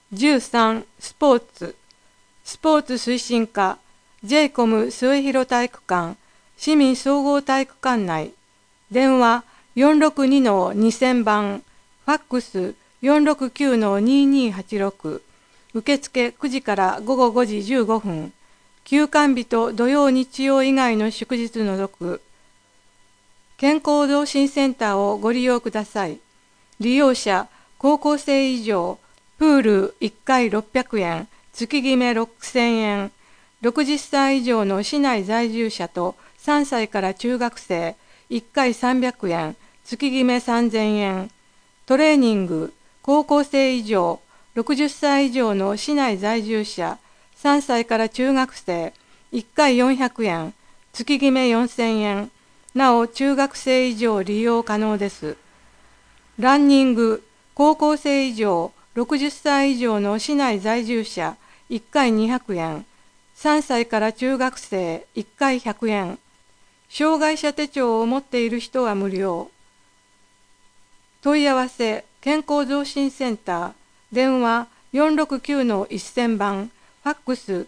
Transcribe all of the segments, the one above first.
13、スポーツ推進課、j コム末広体育館、市民総合体育館内、電話462-2000番、ファックス469-2286、受付9時から午後5時15分、休館日と土曜日曜以外の祝日除く、健康増進センターをご利用ください。利用者、高校生以上、プール1回600円、月決め6000円、60歳以上の市内在住者と3歳から中学生、1回300円、月決め3000円、トレーニング、高校生以上、60歳以上の市内在住者、3歳から中学生、1回400円、月決め4000円、なお中学生以上利用可能です。ランニング、高校生以上、60歳以上の市内在住者、1回200円、3歳から中学生、1回100円、障害者手帳を持っている人は無料。問い合わせ、健康増進センター、電話469-1000番、ファックス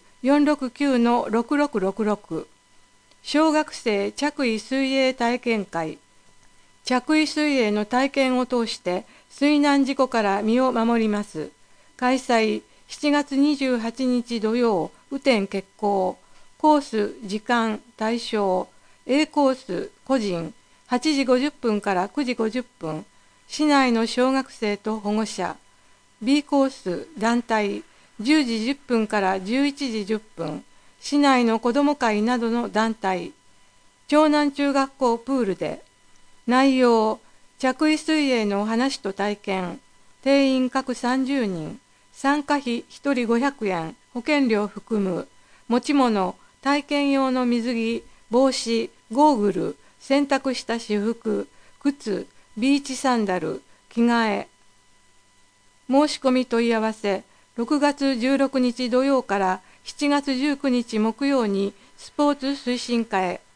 469-6666、小学生着衣水泳体験会、着衣水泳の体験を通して水難事故から身を守ります。開催7月28日土曜、雨天決行。コース、時間、対象。A コース、個人、8時50分から9時50分。市内の小学生と保護者。B コース、団体、10時10分から11時10分。市内の子ども会などの団体。長南中学校プールで。内容、着衣水泳の話と体験。定員各30人。参加費1人500円。保険料含む。持ち物、体験用の水着、帽子、ゴーグル、洗濯した私服、靴、ビーチサンダル、着替え。申し込み問い合わせ、6月16日土曜から7月19日木曜にスポーツ推進課へ。